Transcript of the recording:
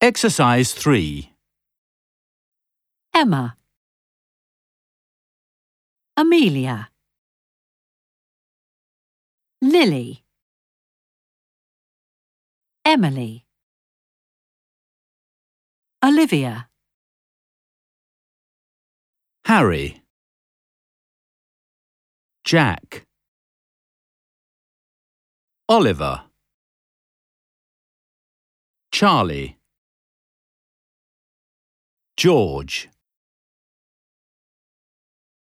Exercise 3. Emma, Amelia, Lily, Emily, Olivia, Harry, Jack, Oliver, Charlie, George.